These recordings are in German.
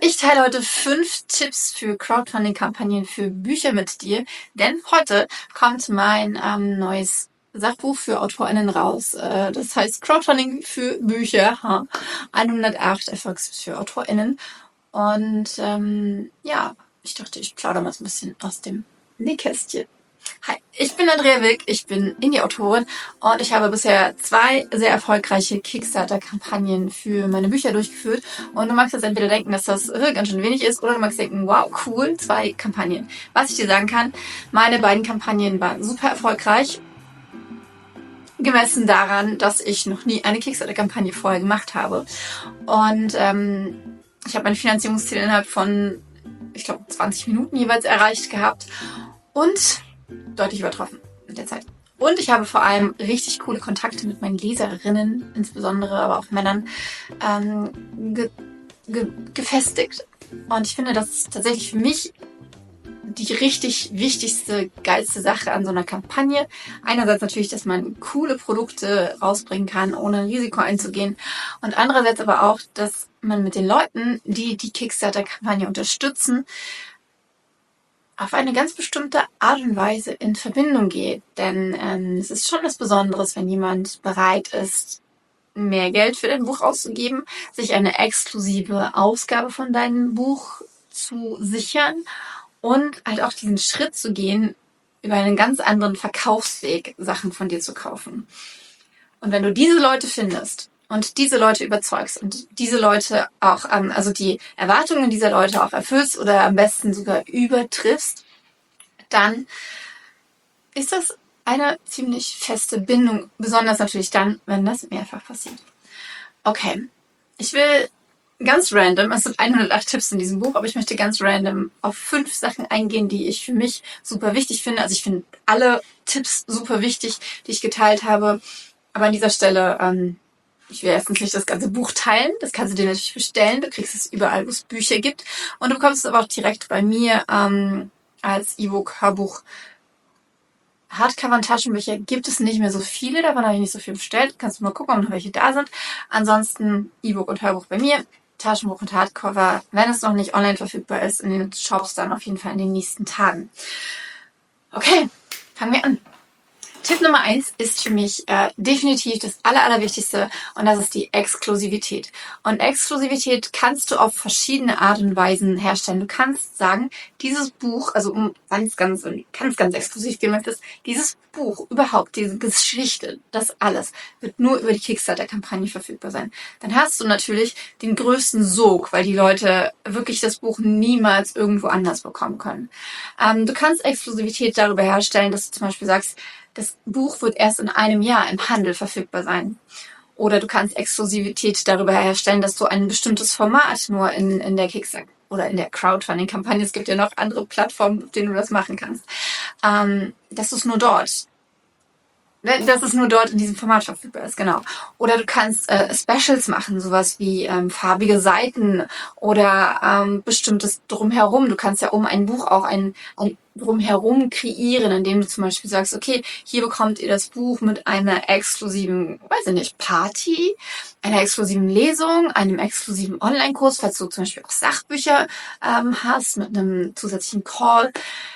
Ich teile heute 5 Tipps für Crowdfunding-Kampagnen für Bücher mit dir, denn heute kommt mein neues Sachbuch für AutorInnen raus. Das heißt Crowdfunding für Bücher, 108 Erfolgstipps für AutorInnen. Und ja, ich dachte, ich plaudere mal so ein bisschen aus dem Nähkästchen. Hi, ich bin Andrea Wilk, ich bin Indie-Autorin und ich habe bisher 2 sehr erfolgreiche Kickstarter-Kampagnen für meine Bücher durchgeführt. Und du magst jetzt entweder denken, dass das ganz schön wenig ist, oder du magst denken, wow, cool, 2 Kampagnen. Was ich dir sagen kann, meine beiden Kampagnen waren super erfolgreich, gemessen daran, dass ich noch nie eine Kickstarter-Kampagne vorher gemacht habe. Und ich habe mein Finanzierungsziel innerhalb von, ich glaube, 20 Minuten jeweils erreicht gehabt und deutlich übertroffen mit der Zeit. Und ich habe vor allem richtig coole Kontakte mit meinen Leserinnen, insbesondere, aber auch Männern, gefestigt. Und ich finde, das ist tatsächlich für mich die richtig wichtigste, geilste Sache an so einer Kampagne. Einerseits natürlich, dass man coole Produkte rausbringen kann, ohne ein Risiko einzugehen. Und andererseits aber auch, dass man mit den Leuten, die die Kickstarter-Kampagne unterstützen, auf eine ganz bestimmte Art und Weise in Verbindung geht. Denn es ist schon was Besonderes, wenn jemand bereit ist, mehr Geld für dein Buch auszugeben, sich eine exklusive Ausgabe von deinem Buch zu sichern und halt auch diesen Schritt zu gehen, über einen ganz anderen Verkaufsweg Sachen von dir zu kaufen. Und wenn du diese Leute findest und diese Leute überzeugst und diese Leute auch, also die Erwartungen dieser Leute auch erfüllst oder am besten sogar übertriffst, dann ist das eine ziemlich feste Bindung, besonders natürlich dann, wenn das mehrfach passiert. Okay, ich will ganz random, es sind 108 Tipps in diesem Buch, aber ich möchte ganz random auf 5 Sachen eingehen, die ich für mich super wichtig finde. Also ich finde alle Tipps super wichtig, die ich geteilt habe. Aber an dieser Stelle, ich will erstens nicht das ganze Buch teilen. Das kannst du dir natürlich bestellen. Du kriegst es überall, wo es Bücher gibt. Und du bekommst es aber auch direkt bei mir als E-Book, Hörbuch. Hardcover und Taschenbücher gibt es nicht mehr so viele. Davon habe ich nicht so viel bestellt. Kannst du mal gucken, ob noch welche da sind. Ansonsten E-Book und Hörbuch bei mir. Taschenbuch und Hardcover, wenn es noch nicht online verfügbar ist, in den Shops dann auf jeden Fall in den nächsten Tagen. Okay, fangen wir an. Tipp Nummer 1 ist für mich definitiv das Allerwichtigste und das ist die Exklusivität. Und Exklusivität kannst du auf verschiedene Art und Weisen herstellen. Du kannst sagen, dieses Buch, also um ganz exklusiv gehen möchtest, dieses Buch, überhaupt, diese Geschichte, das alles, wird nur über die Kickstarter-Kampagne verfügbar sein. Dann hast du natürlich den größten Sog, weil die Leute wirklich das Buch niemals irgendwo anders bekommen können. Du kannst Exklusivität darüber herstellen, dass du zum Beispiel sagst, das Buch wird erst in einem Jahr im Handel verfügbar sein. Oder du kannst Exklusivität darüber herstellen, dass du ein bestimmtes Format nur in der Kickstarter oder in der Crowdfunding-Kampagne, es gibt ja noch andere Plattformen, auf denen du das machen kannst, dass du es nur dort in diesem Format verfügbar ist, genau. Oder du kannst Specials machen, sowas wie farbige Seiten oder bestimmtes Drumherum. Du kannst ja um ein Buch auch ein Drumherum kreieren, indem du zum Beispiel sagst, okay, hier bekommt ihr das Buch mit einer exklusiven, weiß ich nicht, Party, einer exklusiven Lesung, einem exklusiven Online-Kurs, falls du zum Beispiel auch Sachbücher hast, mit einem zusätzlichen Call.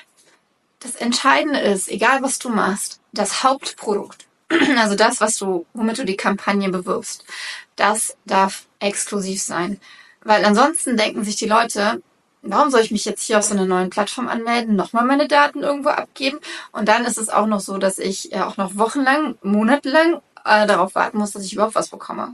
Das Entscheidende ist, egal was du machst, das Hauptprodukt, also das, womit du die Kampagne bewirbst, das darf exklusiv sein. Weil ansonsten denken sich die Leute, warum soll ich mich jetzt hier auf so einer neuen Plattform anmelden, nochmal meine Daten irgendwo abgeben? Und dann ist es auch noch so, dass ich auch noch wochenlang, monatelang darauf warten muss, dass ich überhaupt was bekomme.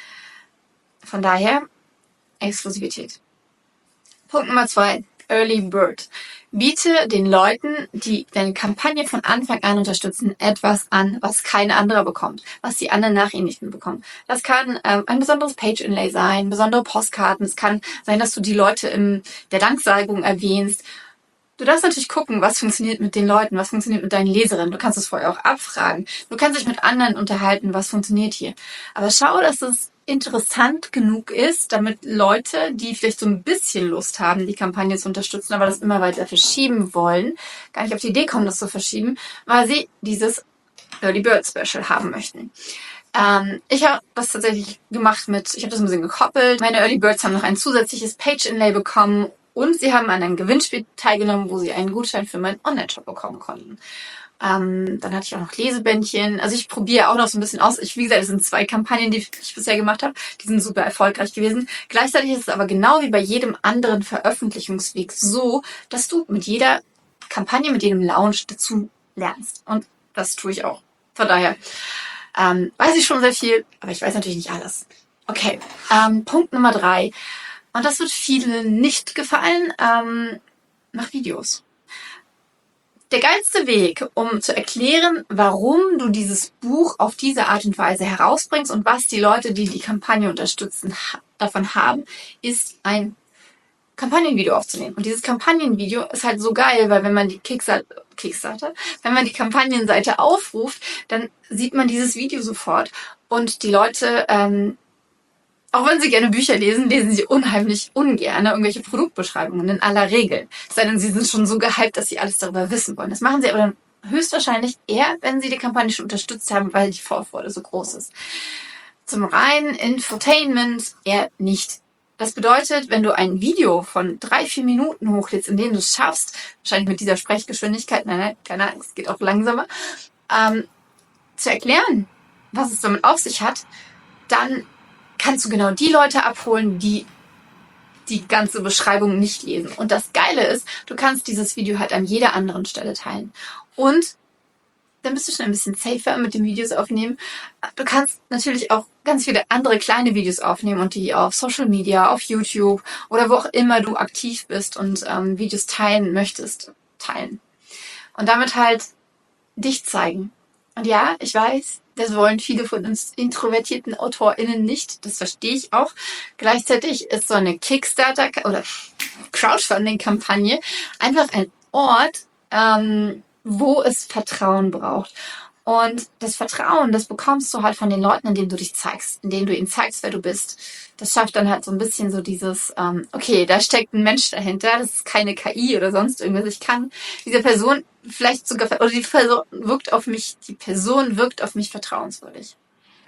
Von daher, Exklusivität. Punkt Nummer 2. Early Bird. Biete den Leuten, die deine Kampagne von Anfang an unterstützen, etwas an, was kein anderer bekommt, was die anderen nach ihnen nicht bekommen. Das kann ein besonderes Page-Inlay sein, besondere Postkarten. Es kann sein, dass du die Leute in der Danksagung erwähnst. Du darfst natürlich gucken, was funktioniert mit den Leuten, was funktioniert mit deinen Leserinnen. Du kannst es vorher auch abfragen. Du kannst dich mit anderen unterhalten, was funktioniert hier. Aber schau, dass es interessant genug ist, damit Leute, die vielleicht so ein bisschen Lust haben, die Kampagne zu unterstützen, aber das immer weiter verschieben wollen, gar nicht auf die Idee kommen, das zu verschieben, weil sie dieses Early Bird Special haben möchten. Ich habe das tatsächlich gemacht ich habe das ein bisschen gekoppelt. Meine Early Birds haben noch ein zusätzliches Page-Inlay bekommen und sie haben an einem Gewinnspiel teilgenommen, wo sie einen Gutschein für meinen Online-Shop bekommen konnten. Dann hatte ich auch noch Lesebändchen. Also ich probiere auch noch so ein bisschen aus. Wie gesagt, es sind 2 Kampagnen, die ich bisher gemacht habe. Die sind super erfolgreich gewesen. Gleichzeitig ist es aber genau wie bei jedem anderen Veröffentlichungsweg so, dass du mit jeder Kampagne, mit jedem Launch dazu lernst. Und das tue ich auch. Von daher weiß ich schon sehr viel, aber ich weiß natürlich nicht alles. Okay, Punkt Nummer 3. Und das wird vielen nicht gefallen. Mach Videos. Der geilste Weg, um zu erklären, warum du dieses Buch auf diese Art und Weise herausbringst und was die Leute, die die Kampagne unterstützen, davon haben, ist ein Kampagnenvideo aufzunehmen. Und dieses Kampagnenvideo ist halt so geil, weil wenn man die Kickstarter, wenn man die Kampagnenseite aufruft, dann sieht man dieses Video sofort. Und die Leute, auch wenn sie gerne Bücher lesen, lesen sie unheimlich ungern irgendwelche Produktbeschreibungen in aller Regel. Es sei denn, sie sind schon so gehypt, dass sie alles darüber wissen wollen. Das machen sie aber dann höchstwahrscheinlich eher, wenn sie die Kampagne schon unterstützt haben, weil die Vorfreude so groß ist. Zum reinen Infotainment eher nicht. Das bedeutet, wenn du ein Video von 3-4 Minuten hochlädst, in dem du es schaffst, wahrscheinlich mit dieser Sprechgeschwindigkeit, nein, keine Angst, es geht auch langsamer, zu erklären, was es damit auf sich hat, dann kannst du genau die Leute abholen, die die ganze Beschreibung nicht lesen. Und das Geile ist, du kannst dieses Video halt an jeder anderen Stelle teilen. Und dann bist du schon ein bisschen safer mit den Videos aufnehmen. Du kannst natürlich auch ganz viele andere kleine Videos aufnehmen und die auf Social Media, auf YouTube oder wo auch immer du aktiv bist und Videos teilen möchtest, teilen. Und damit halt dich zeigen. Und ja, ich weiß, das wollen viele von uns introvertierten AutorInnen nicht. Das verstehe ich auch. Gleichzeitig ist so eine Kickstarter- oder Crowdfunding-Kampagne einfach ein Ort, wo es Vertrauen braucht. Und das Vertrauen, das bekommst du halt von den Leuten, indem du dich zeigst, indem du ihnen zeigst, wer du bist. Das schafft dann halt so ein bisschen so dieses, okay, da steckt ein Mensch dahinter, das ist keine KI oder sonst irgendwas. Ich kann dieser Person vielleicht sogar, oder die Person wirkt auf mich vertrauenswürdig.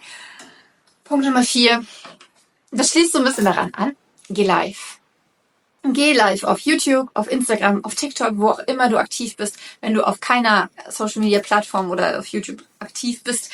Punkt Nummer 4. Das schließt so ein bisschen daran an. Geh live. Geh live auf YouTube, auf Instagram, auf TikTok, wo auch immer du aktiv bist. Wenn du auf keiner Social-Media-Plattform oder auf YouTube aktiv bist,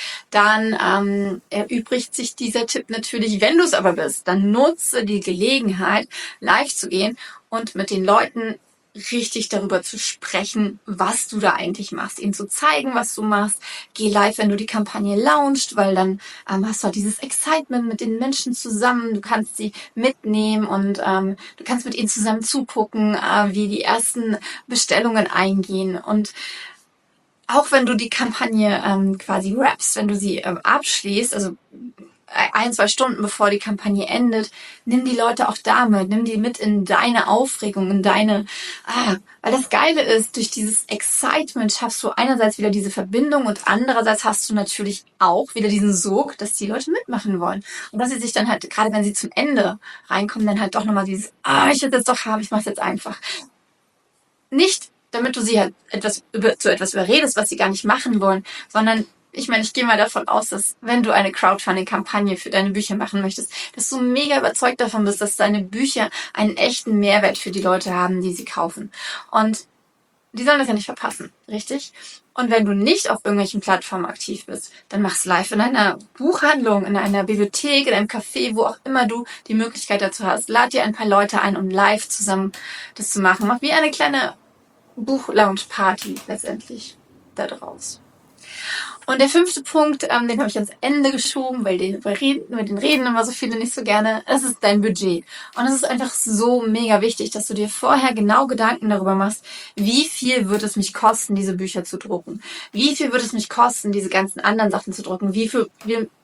dann erübrigt sich dieser Tipp natürlich. Wenn du es aber bist, dann nutze die Gelegenheit, live zu gehen und mit den Leuten richtig darüber zu sprechen, was du da eigentlich machst, ihnen zu zeigen, was du machst. Geh live, wenn du die Kampagne launchst, weil dann hast du halt dieses Excitement mit den Menschen zusammen. Du kannst sie mitnehmen und du kannst mit ihnen zusammen zugucken, wie die ersten Bestellungen eingehen. Und auch wenn du die Kampagne quasi wrappst, wenn du sie abschließt, also 1-2 Stunden bevor die Kampagne endet, nimm die Leute auch damit, nimm die mit in deine Aufregung, in deine, weil das Geile ist, durch dieses Excitement schaffst du einerseits wieder diese Verbindung und andererseits hast du natürlich auch wieder diesen Sog, dass die Leute mitmachen wollen. Und dass sie sich dann halt, gerade wenn sie zum Ende reinkommen, dann halt doch nochmal dieses, ich will es jetzt doch haben, ich mach's jetzt einfach. Nicht, damit du sie halt zu etwas überredest, was sie gar nicht machen wollen, sondern ich meine, ich gehe mal davon aus, dass wenn du eine Crowdfunding-Kampagne für deine Bücher machen möchtest, dass du mega überzeugt davon bist, dass deine Bücher einen echten Mehrwert für die Leute haben, die sie kaufen. Und die sollen das ja nicht verpassen, richtig? Und wenn du nicht auf irgendwelchen Plattformen aktiv bist, dann mach's live in einer Buchhandlung, in einer Bibliothek, in einem Café, wo auch immer du die Möglichkeit dazu hast. Lad dir ein paar Leute ein, um live zusammen das zu machen. Mach wie eine kleine Buch-Lounge-Party letztendlich da draus. Und der 5. Punkt, den habe ich ans Ende geschoben, weil mit den Reden immer so viele nicht so gerne. Das ist dein Budget. Und es ist einfach so mega wichtig, dass du dir vorher genau Gedanken darüber machst, wie viel wird es mich kosten, diese Bücher zu drucken? Wie viel wird es mich kosten, diese ganzen anderen Sachen zu drucken? Wie viel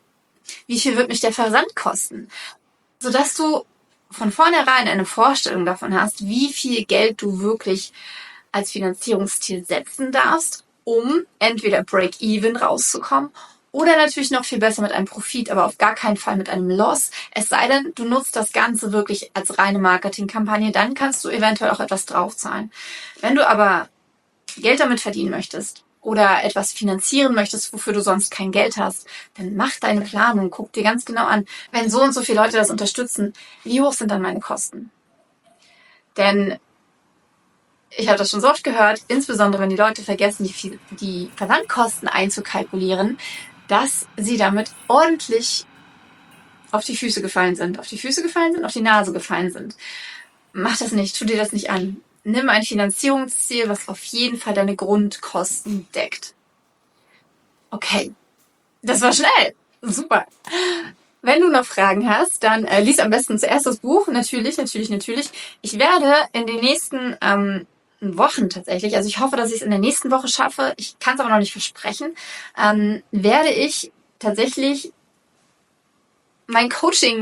wird mich der Versand kosten? Sodass du von vornherein eine Vorstellung davon hast, wie viel Geld du wirklich als Finanzierungsziel setzen darfst, um entweder Break-Even rauszukommen oder natürlich noch viel besser mit einem Profit, aber auf gar keinen Fall mit einem Loss. Es sei denn, du nutzt das Ganze wirklich als reine Marketingkampagne, dann kannst du eventuell auch etwas draufzahlen. Wenn du aber Geld damit verdienen möchtest, oder etwas finanzieren möchtest, wofür du sonst kein Geld hast, dann mach deine Planung, guck dir ganz genau an, wenn so und so viele Leute das unterstützen, wie hoch sind dann meine Kosten? Denn ich habe das schon so oft gehört, insbesondere wenn die Leute vergessen, die Versandkosten einzukalkulieren, dass sie damit ordentlich auf die Füße gefallen sind. Auf die Füße gefallen sind, auf die Nase gefallen sind. Mach das nicht, tu dir das nicht an. Nimm ein Finanzierungsziel, was auf jeden Fall deine Grundkosten deckt. Okay, das war schnell. Super. Wenn du noch Fragen hast, dann lies am besten zuerst das Buch. Natürlich. Ich werde in den nächsten Wochen tatsächlich, also ich hoffe, dass ich es in der nächsten Woche schaffe, ich kann es aber noch nicht versprechen, werde ich tatsächlich meine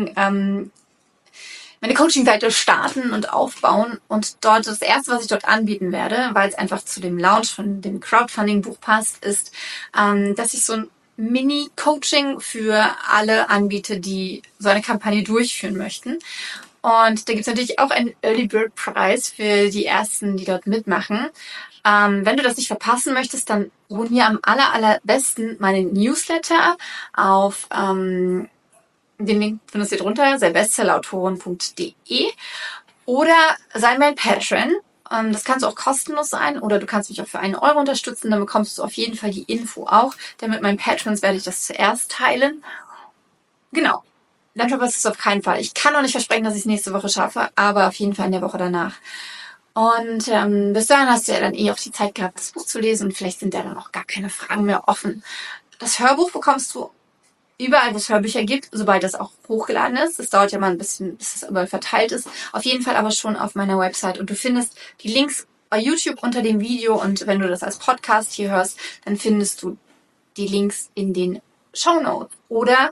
Coaching-Seite starten und aufbauen und dort das erste, was ich dort anbieten werde, weil es einfach zu dem Launch von dem Crowdfunding-Buch passt, ist, dass ich so ein Mini-Coaching für alle anbiete, die so eine Kampagne durchführen möchten. Und da gibt es natürlich auch einen Early Bird Preis für die ersten, die dort mitmachen. Wenn du das nicht verpassen möchtest, dann abonniere am allerbesten meinen Newsletter auf den Link findest du drunter, seibestsellerautoren.de oder sei mein Patron. Das kannst du auch kostenlos sein oder du kannst mich auch für 1 Euro unterstützen, dann bekommst du auf jeden Fall die Info auch. Denn mit meinen Patrons werde ich das zuerst teilen. Genau. Dann verpasst du es auf keinen Fall. Ich kann noch nicht versprechen, dass ich es nächste Woche schaffe, aber auf jeden Fall in der Woche danach. Und bis dahin hast du ja dann auch die Zeit gehabt, das Buch zu lesen und vielleicht sind ja dann auch gar keine Fragen mehr offen. Das Hörbuch bekommst du überall, wo es Hörbücher gibt, sobald das auch hochgeladen ist. Es dauert ja mal ein bisschen, bis es überall verteilt ist. Auf jeden Fall aber schon auf meiner Website. Und du findest die Links bei YouTube unter dem Video. Und wenn du das als Podcast hier hörst, dann findest du die Links in den Shownotes. Oder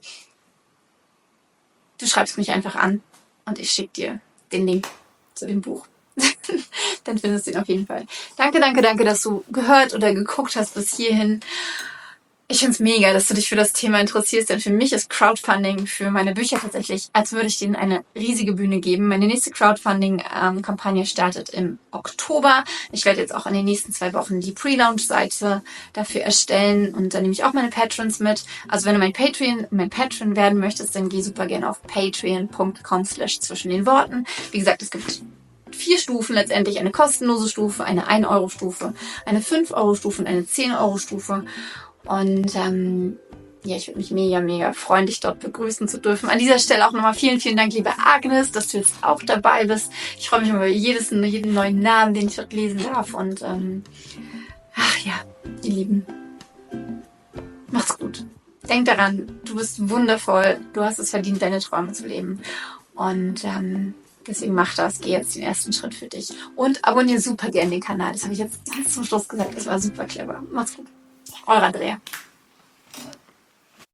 du schreibst mich einfach an und ich schicke dir den Link zu dem Buch. Dann findest du ihn auf jeden Fall. Danke, dass du gehört oder geguckt hast bis hierhin. Ich find's mega, dass du dich für das Thema interessierst, denn für mich ist Crowdfunding für meine Bücher tatsächlich, als würde ich denen eine riesige Bühne geben. Meine nächste Crowdfunding-Kampagne startet im Oktober. Ich werde jetzt auch in den nächsten 2 Wochen die Pre-Launch-Seite dafür erstellen und dann nehme ich auch meine Patrons mit. Also wenn du mein Patron werden möchtest, dann geh super gerne auf patreon.com/zwischen den Worten. Wie gesagt, es gibt 4 Stufen letztendlich, eine kostenlose Stufe, eine 1-Euro-Stufe, eine 5-Euro-Stufe und eine 10-Euro-Stufe. Und ich würde mich mega freuen, dich dort begrüßen zu dürfen. An dieser Stelle auch nochmal vielen Dank, liebe Agnes, dass du jetzt auch dabei bist. Ich freue mich über jeden neuen Namen, den ich dort lesen darf. Und ihr Lieben, macht's gut. Denk daran, du bist wundervoll. Du hast es verdient, deine Träume zu leben. Und deswegen mach das. Geh jetzt den ersten Schritt für dich. Und abonniere super gerne den Kanal. Das habe ich jetzt ganz zum Schluss gesagt. Das war super clever. Macht's gut. Eure Andrea.